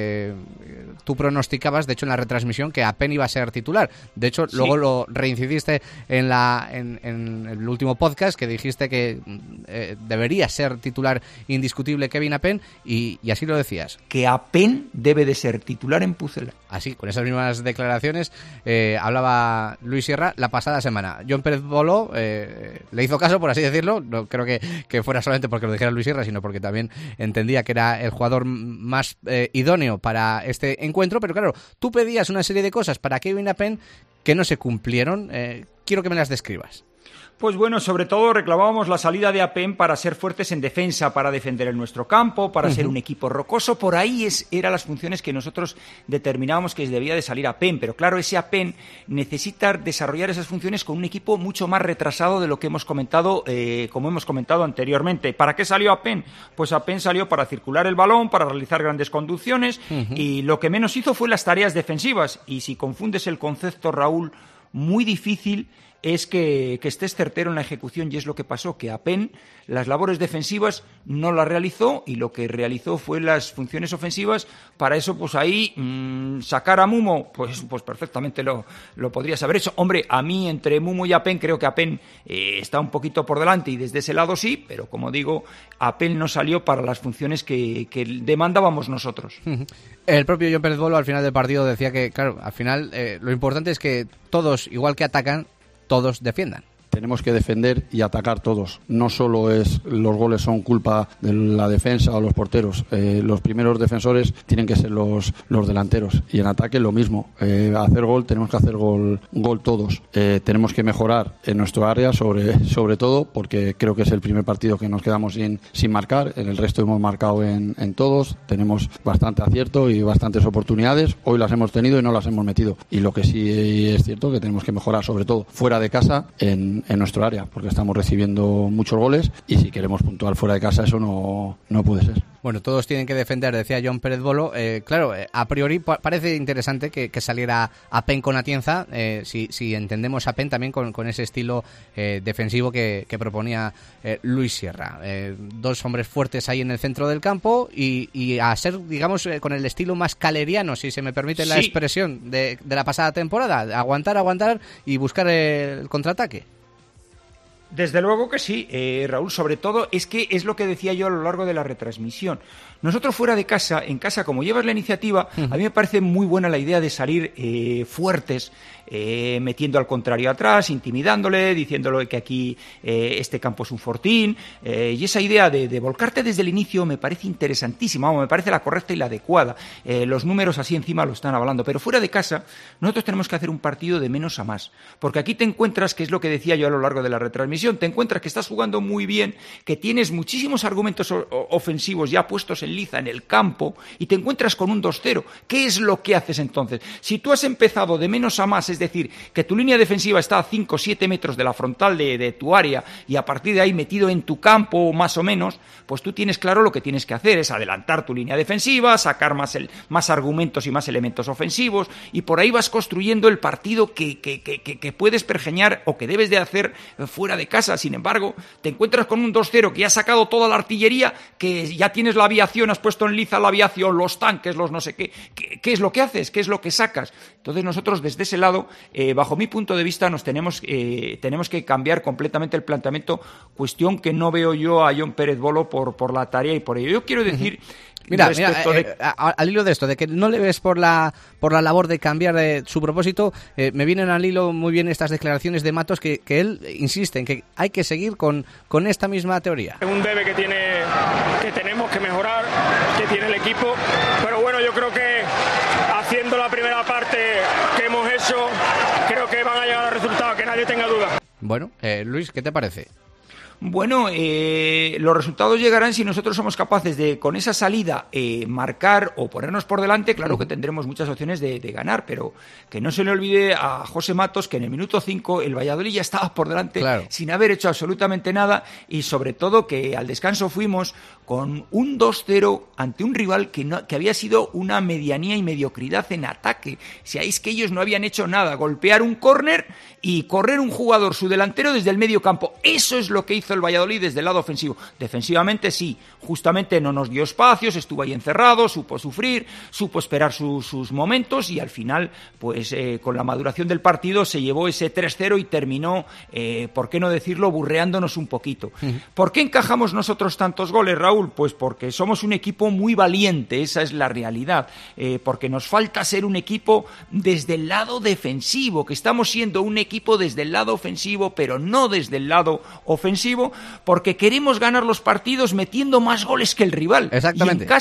tú pronosticabas, de hecho en la retransmisión, que Apen iba a ser titular. De hecho, luego lo reincidiste en el último podcast, que dijiste que debería ser titular indiscutible Kevin Apen, y así lo decías. Que Apen debe de ser titular en Pucela. Así, con esas mismas declaraciones hablaba Luis Sierra la pasada semana. Jon Pérez Bolo le hizo caso, por así decirlo. No creo que fuera solamente porque lo dijera Luis Sierra, sino porque también entendía que era el jugador más idóneo para este encuentro. Pero claro, tú pedías una serie de cosas para Kevin Apen que no se cumplieron. Quiero que me las describas. Pues bueno, sobre todo reclamábamos la salida de Apen para ser fuertes en defensa, para defender en nuestro campo, para ser un equipo rocoso. Por ahí eran las funciones que nosotros determinábamos que debía de salir Apen. Pero claro, ese Apen necesita desarrollar esas funciones con un equipo mucho más retrasado de lo que hemos comentado, como hemos comentado anteriormente. ¿Para qué salió Apen? Pues Apen salió para circular el balón, para realizar grandes conducciones y lo que menos hizo fue las tareas defensivas. Y si confundes el concepto, Raúl, muy difícil es que estés certero en la ejecución, y es lo que pasó, que Apen las labores defensivas no las realizó y lo que realizó fue las funciones ofensivas. Para eso, pues ahí, sacar a Mumo, pues perfectamente lo podrías haber hecho. Hombre, a mí entre Mumo y Apen creo que Apen está un poquito por delante y desde ese lado sí, pero como digo, Apen no salió para las funciones que demandábamos nosotros. El propio Jon Pérez Bolo al final del partido decía que, claro, al final lo importante es que todos, igual que atacan, todos defiendan. Tenemos que defender y atacar todos. No solo los goles son culpa de la defensa o los porteros. Los primeros defensores tienen que ser los delanteros. Y en ataque lo mismo. Hacer gol, tenemos que hacer gol todos. Tenemos que mejorar en nuestro área sobre todo, porque creo que es el primer partido que nos quedamos sin marcar. En el resto hemos marcado en todos. Tenemos bastante acierto y bastantes oportunidades. Hoy las hemos tenido y no las hemos metido. Y lo que sí es cierto que tenemos que mejorar, sobre todo fuera de casa, en nuestro área, porque estamos recibiendo muchos goles y si queremos puntuar fuera de casa eso no puede ser. Bueno, todos tienen que defender, decía Jon Pérez Bolo. Claro, a priori parece interesante que saliera Apen con Atienza, si entendemos Apen también con ese estilo defensivo que proponía Luis Sierra. Dos hombres fuertes ahí en el centro del campo y a ser, digamos, con el estilo más caleriano, si se me permite la expresión, de la pasada temporada. Aguantar y buscar el contraataque. Desde luego que sí, Raúl, sobre todo es que es lo que decía yo a lo largo de la retransmisión. Nosotros fuera de casa, en casa, como llevas la iniciativa, a mí me parece muy buena la idea de salir fuertes, metiendo al contrario atrás, intimidándole, diciéndole que aquí este campo es un fortín, y esa idea de volcarte desde el inicio me parece interesantísima, me parece la correcta y la adecuada. Los números así encima lo están avalando, pero fuera de casa nosotros tenemos que hacer un partido de menos a más, porque aquí te encuentras, que es lo que decía yo a lo largo de la retransmisión, te encuentras que estás jugando muy bien, que tienes muchísimos argumentos ofensivos ya puestos en liza en el campo y te encuentras con un 2-0. ¿Qué es lo que haces entonces? Si tú has empezado de menos a más, es decir, que tu línea defensiva está a 5 o 7 metros de la frontal de tu área y a partir de ahí metido en tu campo más o menos, pues tú tienes claro lo que tienes que hacer, es adelantar tu línea defensiva, sacar más argumentos y más elementos ofensivos y por ahí vas construyendo el partido que puedes pergeñar o que debes de hacer fuera de casa. Sin embargo, te encuentras con un 2-0 que ya has sacado toda la artillería, que ya tienes la aviación, has puesto en liza la aviación, los tanques, los no sé qué. ¿Qué es lo que haces? ¿Qué es lo que sacas? Entonces nosotros desde ese lado, bajo mi punto de vista, tenemos que cambiar completamente el planteamiento, cuestión que no veo yo a Jon Pérez Bolo por la tarea y por ello. Yo quiero decir... Mira, al hilo de esto, de que no le ves por la labor de cambiar su propósito, me vienen al hilo muy bien estas declaraciones de Matos que él insiste en que hay que seguir con esta misma teoría. Es un debe que tenemos que mejorar, que tiene el equipo, pero bueno, yo creo que haciendo la primera parte que hemos hecho, creo que van a llegar a resultados, que nadie tenga duda. Bueno, Luis, ¿qué te parece? Bueno, los resultados llegarán si nosotros somos capaces de, con esa salida, marcar o ponernos por delante. Claro que tendremos muchas opciones de ganar, pero que no se le olvide a José Matos que en el minuto 5 el Valladolid ya estaba por delante, claro, sin haber hecho absolutamente nada, y sobre todo que al descanso fuimos con un 2-0 ante un rival que había sido una medianía y mediocridad en ataque. Si es que ellos no habían hecho nada, golpear un córner y correr un jugador, su delantero, desde el medio campo. Eso es lo que hizo el Valladolid desde el lado ofensivo. Defensivamente sí, justamente no nos dio espacios, estuvo ahí encerrado, supo sufrir, supo esperar sus momentos y al final, pues con la maduración del partido se llevó ese 3-0 y terminó, por qué no decirlo, burreándonos un poquito. ¿Por qué encajamos nosotros tantos goles, Raúl? Pues porque somos un equipo muy valiente, esa es la realidad, porque nos falta ser un equipo desde el lado defensivo, que estamos siendo un equipo desde el lado ofensivo, pero no desde el lado ofensivo, porque queremos ganar los partidos metiendo más goles que el rival. Exactamente.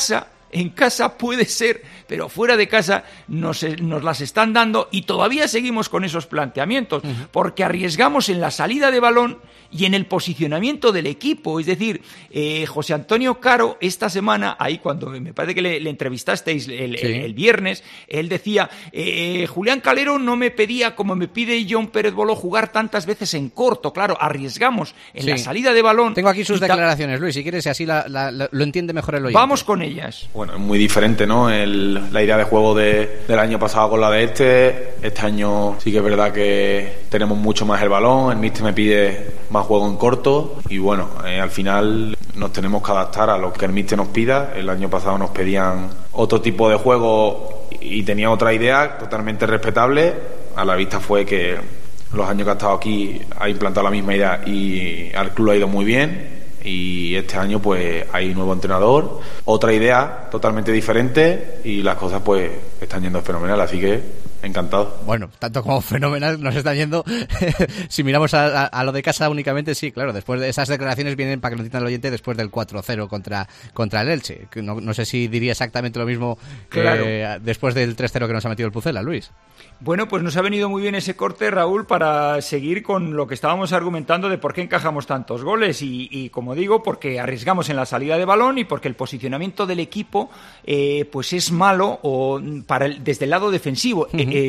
en casa puede ser, pero fuera de casa nos las están dando y todavía seguimos con esos planteamientos, porque arriesgamos en la salida de balón y en el posicionamiento del equipo. Es decir, José Antonio Caro, esta semana, ahí cuando me parece que le entrevistasteis el viernes, él decía, Julián Calero no me pedía, como me pide John Pérez Bolo, jugar tantas veces en corto. Claro, arriesgamos en la salida de balón. Tengo aquí sus declaraciones, Luis, si quieres, así lo entiende mejor el oyente. Vamos con ellas. Bueno, es muy diferente, ¿no? La idea de juego del año pasado con la de este año sí que es verdad que tenemos mucho más el balón, el míster me pide más juego en corto y bueno, al final nos tenemos que adaptar a lo que el míster nos pida. El año pasado nos pedían otro tipo de juego y tenía otra idea totalmente respetable. A la vista fue que los años que ha estado aquí ha implantado la misma idea y al club le ha ido muy bien. Y este año pues hay un nuevo entrenador, otra idea totalmente diferente y las cosas pues están yendo fenomenal, así que encantado. Bueno, tanto como fenomenal nos están yendo. Si miramos a lo de casa únicamente, sí, claro, después de esas declaraciones vienen, para que lo entienda el oyente, después del 4-0 contra el Elche. No sé si diría exactamente lo mismo después del 3-0 que nos ha metido el Pucela, Luis. Bueno, pues nos ha venido muy bien ese corte, Raúl, para seguir con lo que estábamos argumentando de por qué encajamos tantos goles y como digo, porque arriesgamos en la salida de balón y porque el posicionamiento del equipo pues es malo desde el lado defensivo.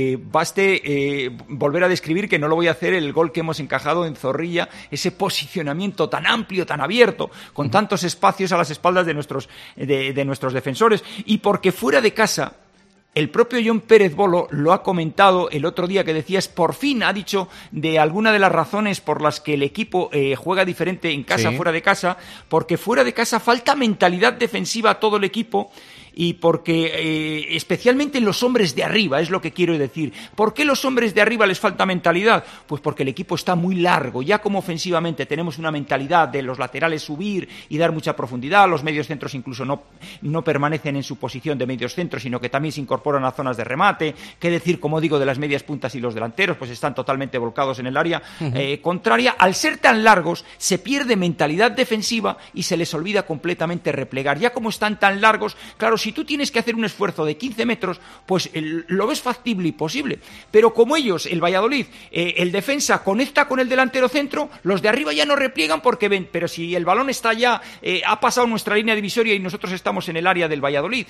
Baste volver a describir, que no lo voy a hacer, el gol que hemos encajado en Zorrilla, ese posicionamiento tan amplio, tan abierto, con tantos espacios a las espaldas de nuestros defensores, y porque fuera de casa el propio John Pérez Bolo lo ha comentado el otro día, que decías, por fin ha dicho de alguna de las razones por las que el equipo juega diferente en casa, fuera de casa, porque fuera de casa falta mentalidad defensiva a todo el equipo. Y porque especialmente en los hombres de arriba, es lo que quiero decir. ¿Por qué los hombres de arriba les falta mentalidad? Pues porque el equipo está muy largo. Ya como ofensivamente tenemos una mentalidad de los laterales subir y dar mucha profundidad, los medios centros incluso no permanecen en su posición de medios centros, sino que también se incorporan a zonas de remate. ¿Qué decir, como digo, de las medias puntas y los delanteros? Pues están totalmente volcados en el área contraria. Al ser tan largos, se pierde mentalidad defensiva y se les olvida completamente replegar. Ya como están tan largos, claro, si tú tienes que hacer un esfuerzo de 15 metros, pues lo ves factible y posible. Pero como ellos, el Valladolid, el defensa conecta con el delantero centro, los de arriba ya no repliegan porque ven, pero si el balón está ya, ha pasado nuestra línea divisoria y nosotros estamos en el área del Valladolid,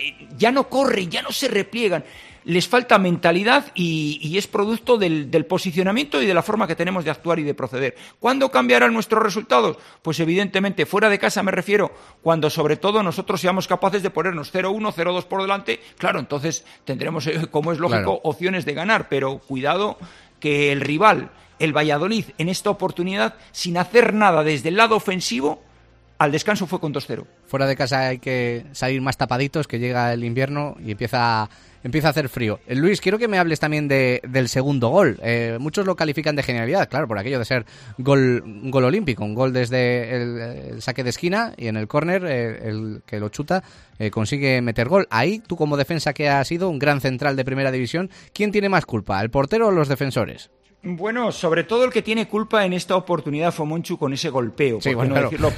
ya no corren, ya no se repliegan. Les falta mentalidad y es producto del posicionamiento y de la forma que tenemos de actuar y de proceder. ¿Cuándo cambiarán nuestros resultados? Pues evidentemente fuera de casa, me refiero, cuando sobre todo nosotros seamos capaces de ponernos 0-1, 0-2 por delante. Claro, entonces tendremos, como es lógico, opciones de ganar, pero cuidado que el rival, el Valladolid, en esta oportunidad, sin hacer nada desde el lado ofensivo, al descanso fue con 2-0. Fuera de casa hay que salir más tapaditos, que llega el invierno y empieza a hacer frío. Luis, quiero que me hables también del segundo gol. Muchos lo califican de genialidad, claro, por aquello de ser un gol olímpico, un gol desde el saque de esquina y en el córner, el que lo chuta, consigue meter gol. Ahí, tú como defensa que has sido un gran central de primera división, ¿quién tiene más culpa, el portero o los defensores? Bueno, sobre todo el que tiene culpa en esta oportunidad fue Monchu con ese golpeo, sí, por no decirlo,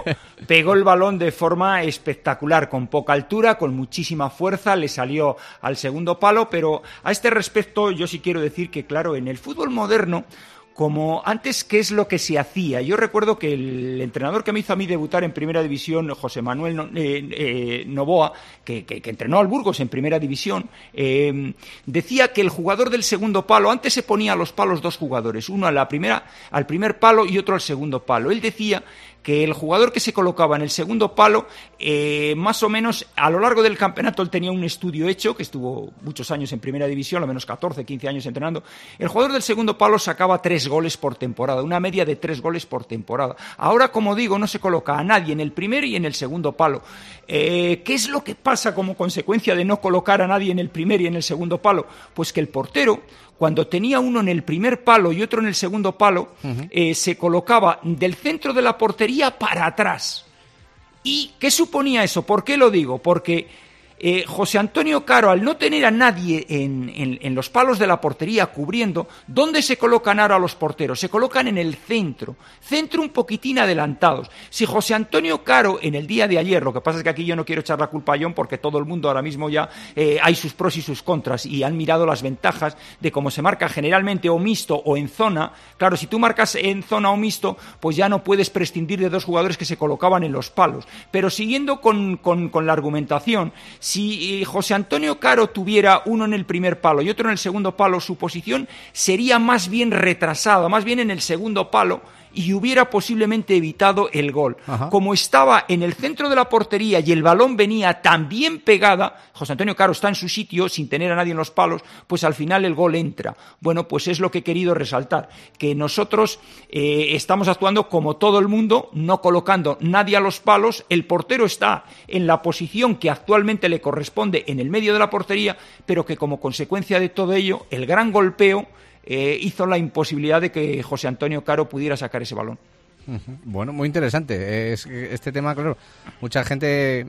pegó el balón de forma espectacular, con poca altura, con muchísima fuerza, le salió al segundo palo, pero a este respecto yo sí quiero decir que, claro, en el fútbol moderno, como antes, ¿qué es lo que se hacía? Yo recuerdo que el entrenador que me hizo a mí debutar en Primera División, José Manuel Novoa, que entrenó al Burgos en Primera División, decía que el jugador del segundo palo, antes se ponía a los palos dos jugadores, uno al primer palo y otro al segundo palo. Él decía que el jugador que se colocaba en el segundo palo, más o menos a lo largo del campeonato, él tenía un estudio hecho, que estuvo muchos años en Primera División, al menos 14, 15 años entrenando, el jugador del segundo palo sacaba 3 goles por temporada, una media de 3 goles por temporada. Ahora, como digo, no se coloca a nadie en el primer y en el segundo palo. ¿Qué es lo que pasa como consecuencia de no colocar a nadie en el primer y en el segundo palo? Pues que el portero, cuando tenía uno en el primer palo y otro en el segundo palo, se colocaba del centro de la portería para atrás. ¿Y qué suponía eso? ¿Por qué lo digo? Porque José Antonio Caro, al no tener a nadie en los palos de la portería cubriendo, ¿dónde se colocan ahora los porteros? Se colocan en el centro un poquitín adelantados. Si José Antonio Caro en el día de ayer, lo que pasa es que aquí yo no quiero echar la culpa a John porque todo el mundo ahora mismo ya hay sus pros y sus contras y han mirado las ventajas de cómo se marca generalmente o mixto o en zona. Claro, si tú marcas en zona o mixto, pues ya no puedes prescindir de dos jugadores que se colocaban en los palos. Pero siguiendo con la argumentación, si José Antonio Caro tuviera uno en el primer palo y otro en el segundo palo, su posición sería más bien retrasada, más bien en el segundo palo, y hubiera posiblemente evitado el gol. Ajá. Como estaba en el centro de la portería y el balón venía tan bien pegada, José Antonio Caro está en su sitio sin tener a nadie en los palos, pues al final el gol entra. Bueno, pues es lo que he querido resaltar, que nosotros estamos actuando como todo el mundo, no colocando nadie a los palos, el portero está en la posición que actualmente le corresponde en el medio de la portería, pero que como consecuencia de todo ello, el gran golpeo hizo la imposibilidad de que José Antonio Caro pudiera sacar ese balón. Bueno, muy interesante. Este tema, claro, mucha gente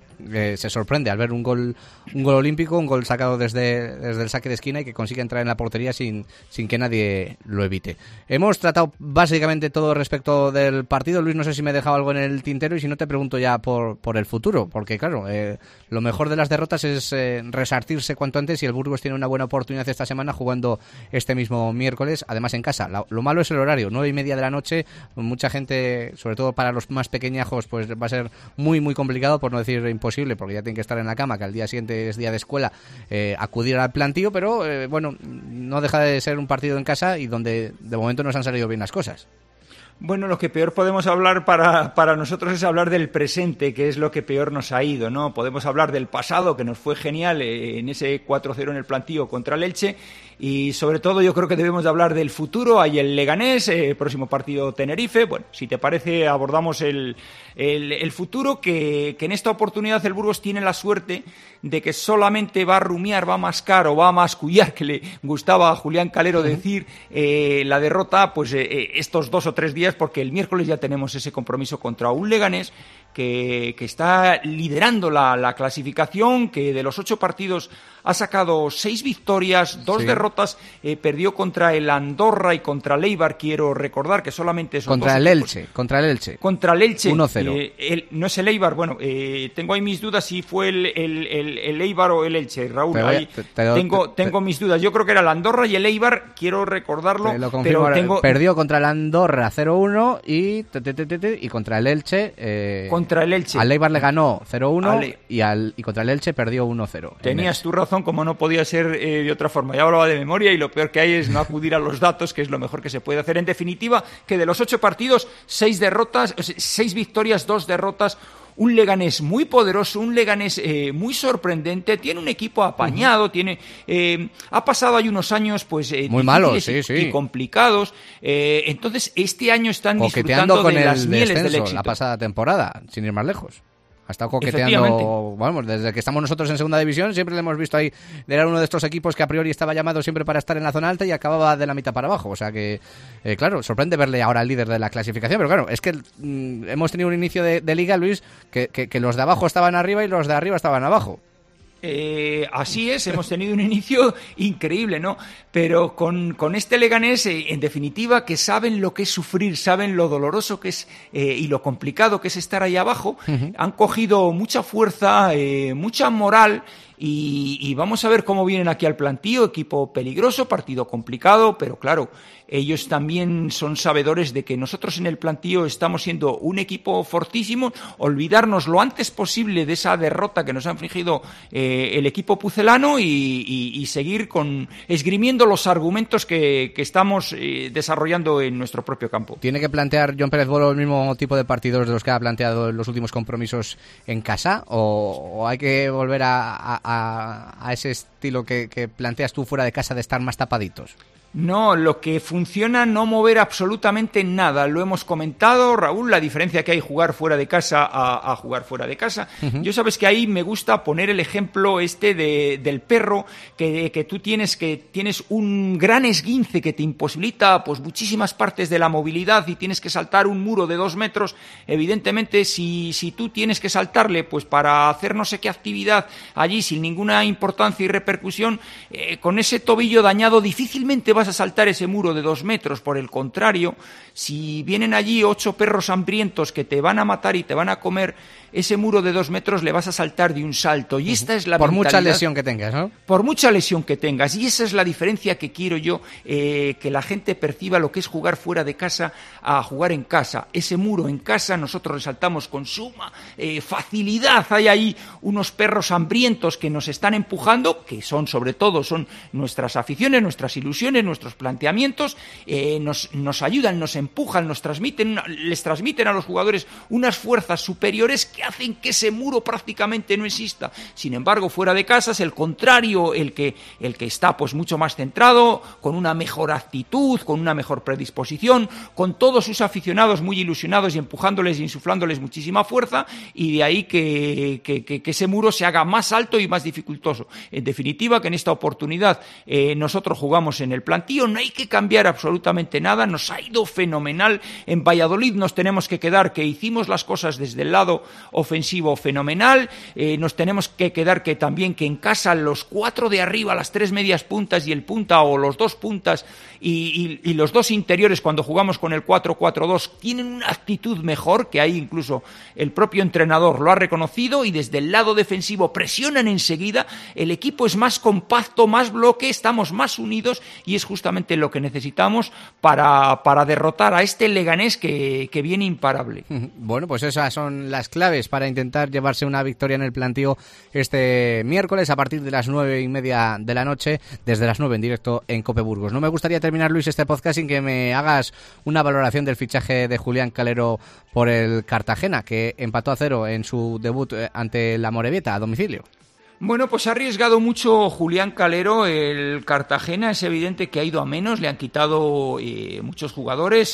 se sorprende al ver un gol olímpico, un gol sacado desde el saque de esquina y que consigue entrar en la portería sin que nadie lo evite. Hemos tratado básicamente todo respecto del partido. Luis, no sé si me he dejado algo en el tintero y si no te pregunto ya por el futuro, porque claro, lo mejor de las derrotas es resarcirse cuanto antes y el Burgos tiene una buena oportunidad esta semana jugando este mismo miércoles, además en casa. Lo malo es el horario, 9:30 de la noche, mucha gente, sobre todo para los más pequeñajos, pues va a ser muy muy complicado, por no decir imposible, porque ya tienen que estar en la cama, que al día siguiente es día de escuela, acudir al plantío, pero bueno, no deja de ser un partido en casa y donde de momento nos han salido bien las cosas. Bueno, lo que peor podemos hablar para nosotros es hablar del presente, que es lo que peor nos ha ido, ¿no? Podemos hablar del pasado, que nos fue genial en ese 4-0 en el plantío contra el Elche, y sobre todo yo creo que debemos de hablar del futuro. Hay el Leganés, próximo partido Tenerife. Bueno, si te parece abordamos el futuro, que en esta oportunidad el Burgos tiene la suerte de que solamente va a rumiar, va a mascar o va a mascullar, que le gustaba a Julián Calero decir, la derrota pues estos 2 o 3 días, porque el miércoles ya tenemos ese compromiso contra un Leganés que está liderando la clasificación, que de los 8 partidos ha sacado 6 victorias, 2 derrotas, perdió contra el Andorra y contra el Eibar, quiero recordar que solamente esos contra el Elche. Contra el Elche 1-0. No es el Eibar, bueno, tengo ahí mis dudas si fue el Eibar o el Elche, Raúl, tengo mis dudas, yo creo que era el Andorra y el Eibar, quiero recordarlo, pero perdió contra el Andorra 0-1 y contra el Elche al Eibar le ganó 0-1 y contra el Elche perdió 1-0. Tenías tu razón, como no podía ser de otra forma. Ya hablaba de memoria y lo peor que hay es no acudir a los datos, que es lo mejor que se puede hacer. En definitiva, que de los 8 partidos, 6 victorias, 2 derrotas. Un Leganés muy poderoso, un Leganés muy sorprendente, tiene un equipo apañado, ha pasado ahí unos años pues muy malos, y complicados, entonces este año están disfrutando de las mieles del éxito. La pasada temporada, sin ir más lejos. Ha estado coqueteando, vamos, desde que estamos nosotros en segunda división, siempre le hemos visto ahí, era uno de estos equipos que a priori estaba llamado siempre para estar en la zona alta y acababa de la mitad para abajo, o sea que, claro, sorprende verle ahora al líder de la clasificación, pero claro, es que hemos tenido un inicio de liga, Luis, que los de abajo estaban arriba y los de arriba estaban abajo. Así es, hemos tenido un inicio increíble, ¿no? Pero con este Leganés, en definitiva, que saben lo que es sufrir, saben lo doloroso que es y lo complicado que es estar ahí abajo, han cogido mucha fuerza, mucha moral. Y vamos a ver cómo vienen aquí al plantío, equipo peligroso, partido complicado, pero claro, ellos también son sabedores de que nosotros en el plantío estamos siendo un equipo fortísimo, olvidarnos lo antes posible de esa derrota que nos ha infligido el equipo pucelano y seguir esgrimiendo los argumentos que estamos desarrollando en nuestro propio campo. ¿Tiene que plantear John Pérez Bolo el mismo tipo de partidos de los que ha planteado en los últimos compromisos en casa o hay que volver a ese estilo que planteas tú fuera de casa de estar más tapaditos? No, lo que funciona no mover absolutamente nada. Lo hemos comentado, Raúl, la diferencia que hay jugar fuera de casa a jugar fuera de casa. Uh-huh. Yo sabes que ahí me gusta poner el ejemplo del perro que tú tienes un gran esguince que te imposibilita pues muchísimas partes de la movilidad y tienes que saltar un muro de 2 metros. Evidentemente, si tú tienes que saltarle pues para hacer no sé qué actividad allí sin ninguna importancia y repercusión, con ese tobillo dañado difícilmente vas a saltar ese muro de 2 metros. Por el contrario, si vienen allí 8 perros hambrientos que te van a matar y te van a comer, ese muro de 2 metros le vas a saltar de un salto. Y esta es la por mentalidad, mucha lesión que tengas, ¿no? Por mucha lesión que tengas. Y esa es la diferencia que quiero yo, que la gente perciba lo que es jugar fuera de casa a jugar en casa. Ese muro en casa nosotros resaltamos con suma facilidad. Hay ahí unos perros hambrientos que nos están empujando, que son sobre todo nuestras aficiones, nuestras ilusiones, nuestros planteamientos, nos ayudan, nos empujan, les transmiten a los jugadores unas fuerzas superiores que hacen que ese muro prácticamente no exista. Sin embargo, fuera de casa es el contrario, el que está pues mucho más centrado, con una mejor actitud, con una mejor predisposición, con todos sus aficionados muy ilusionados y empujándoles y insuflándoles muchísima fuerza, y de ahí que ese muro se haga más alto y más dificultoso. En definitiva, que en esta oportunidad nosotros jugamos en el plantío, no hay que cambiar absolutamente nada, nos ha ido fenomenal. En Valladolid nos tenemos que quedar que hicimos las cosas desde el lado ofensivo fenomenal, nos tenemos que quedar que también que en casa los 4 de arriba, las 3 medias puntas y el punta o los 2 puntas y los 2 interiores cuando jugamos con el 4-4-2 tienen una actitud mejor, que ahí incluso el propio entrenador lo ha reconocido, y desde el lado defensivo presionan enseguida, el equipo es más compacto, más bloque, estamos más unidos, y es justamente lo que necesitamos para derrotar a este Leganés que viene imparable. Bueno, pues esas son las claves para intentar llevarse una victoria en el plantío este miércoles a partir de las 9:30 de la noche, desde las 9 en directo en Cope Burgos. No me gustaría terminar, Luis, este podcast sin que me hagas una valoración del fichaje de Julián Calero por el Cartagena, que empató a 0 en su debut ante la Morevieta a domicilio. Bueno, pues ha arriesgado mucho Julián Calero. El Cartagena es evidente que ha ido a menos, le han quitado muchos jugadores,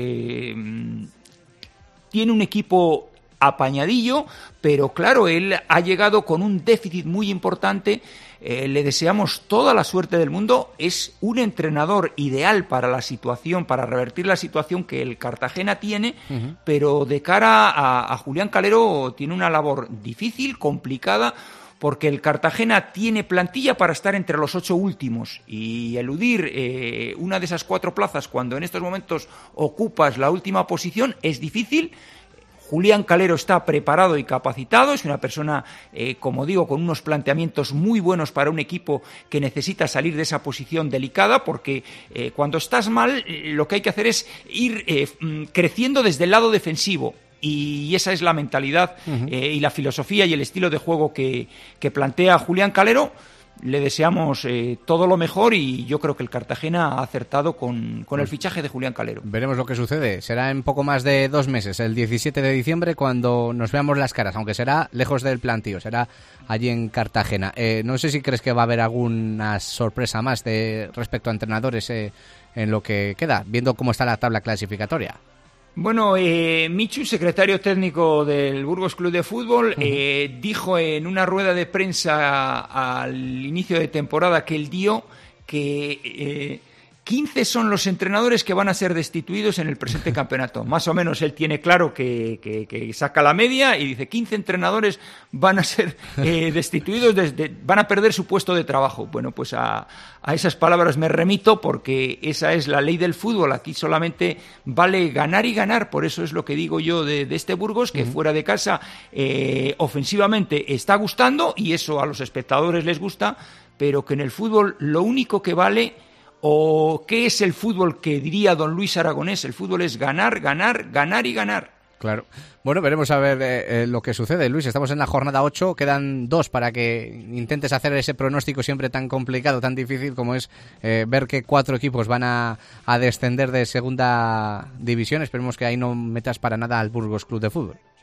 tiene un equipo apañadillo, pero claro, él ha llegado con un déficit muy importante. Le deseamos toda la suerte del mundo, es un entrenador ideal para la situación, para revertir la situación que el Cartagena tiene, pero de cara a Julián Calero tiene una labor difícil, complicada, porque el Cartagena tiene plantilla para estar entre los 8 últimos, y eludir una de esas 4 plazas cuando en estos momentos ocupas la última posición es difícil. Julián Calero está preparado y capacitado, es una persona, como digo, con unos planteamientos muy buenos para un equipo que necesita salir de esa posición delicada, porque cuando estás mal lo que hay que hacer es ir creciendo desde el lado defensivo. Y esa es la mentalidad y la filosofía y el estilo de juego que plantea Julián Calero. Le deseamos todo lo mejor, y yo creo que el Cartagena ha acertado con el fichaje de Julián Calero. Veremos lo que sucede. Será en poco más de 2 meses, el 17 de diciembre, cuando nos veamos las caras, aunque será lejos del plantío, será allí en Cartagena. No sé si crees que va a haber alguna sorpresa más respecto a entrenadores en lo que queda, viendo cómo está la tabla clasificatoria. Bueno, Michu, secretario técnico del Burgos Club de Fútbol, dijo en una rueda de prensa al inicio de temporada que él dio que 15 son los entrenadores que van a ser destituidos en el presente campeonato. Más o menos él tiene claro que saca la media y dice 15 entrenadores van a ser destituidos, van a perder su puesto de trabajo. Bueno, pues a esas palabras me remito, porque esa es la ley del fútbol. Aquí solamente vale ganar y ganar. Por eso es lo que digo yo de este Burgos, que fuera de casa ofensivamente está gustando, y eso a los espectadores les gusta, pero que en el fútbol lo único que vale, o qué es el fútbol que diría don Luis Aragonés, el fútbol es ganar, ganar, ganar y ganar. Claro. Bueno, veremos a ver lo que sucede, Luis. Estamos en la jornada 8, quedan 2 para que intentes hacer ese pronóstico siempre tan complicado, tan difícil como es ver que 4 equipos van a descender de segunda división. Esperemos que ahí no metas para nada al Burgos Club de Fútbol.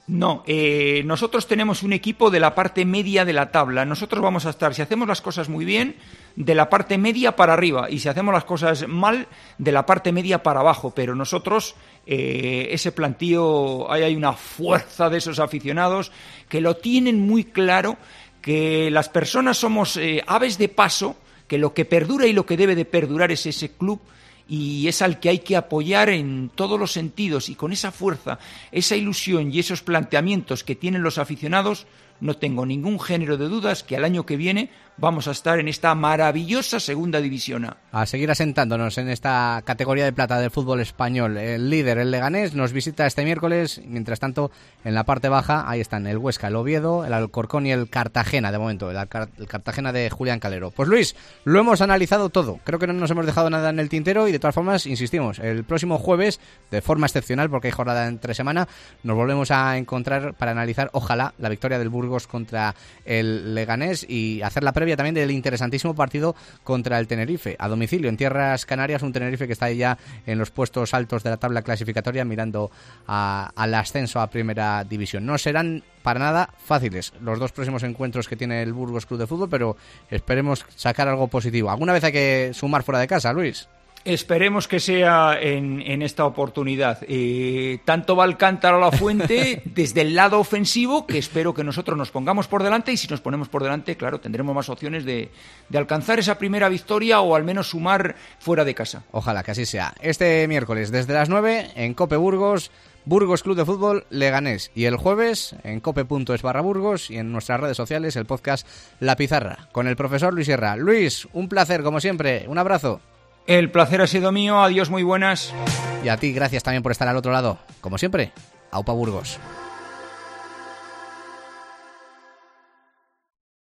No, nosotros tenemos un equipo de la parte media de la tabla. Nosotros vamos a estar, si hacemos las cosas muy bien, de la parte media para arriba, y si hacemos las cosas mal, de la parte media para abajo. Pero nosotros, ese plantío, hay una fuerza de esos aficionados que lo tienen muy claro, que las personas somos aves de paso, que lo que perdura y lo que debe de perdurar es ese club, y es al que hay que apoyar en todos los sentidos, y con esa fuerza, esa ilusión y esos planteamientos que tienen los aficionados, no tengo ningún género de dudas que al año que viene vamos a estar en esta maravillosa segunda división A. A seguir asentándonos en esta categoría de plata del fútbol español. El líder, el Leganés, nos visita este miércoles. Mientras tanto, en la parte baja, ahí están el Huesca, el Oviedo, el Alcorcón y el Cartagena, de momento, el Cartagena de Julián Calero. Pues Luis, lo hemos analizado todo. Creo que no nos hemos dejado nada en el tintero y de todas formas, insistimos, el próximo jueves, de forma excepcional, porque hay jornada entre semana, nos volvemos a encontrar para analizar, ojalá, la victoria del Burgos contra el Leganés y hacer la previa también del interesantísimo partido contra el Tenerife, a domicilio en tierras Canarias, un Tenerife que está ahí ya en los puestos altos de la tabla clasificatoria mirando al ascenso a primera división. No serán para nada fáciles los dos próximos encuentros que tiene el Burgos Club de Fútbol, pero esperemos sacar algo positivo. ¿Alguna vez hay que sumar fuera de casa, Luis? Esperemos que sea en esta oportunidad. Tanto va el cántaro a la fuente desde el lado ofensivo, que espero que nosotros nos pongamos por delante, y si nos ponemos por delante, claro, tendremos más opciones de alcanzar esa primera victoria o al menos sumar fuera de casa. Ojalá que así sea. Este miércoles desde las 9 en COPE Burgos, Burgos Club de Fútbol Leganés, y el jueves en cope.es/Burgos y en nuestras redes sociales el podcast La Pizarra con el profesor Luis Sierra. Luis, un placer como siempre, un abrazo. El placer ha sido mío, adiós, muy buenas. Y a ti, gracias también por estar al otro lado. Como siempre, Aupa Burgos.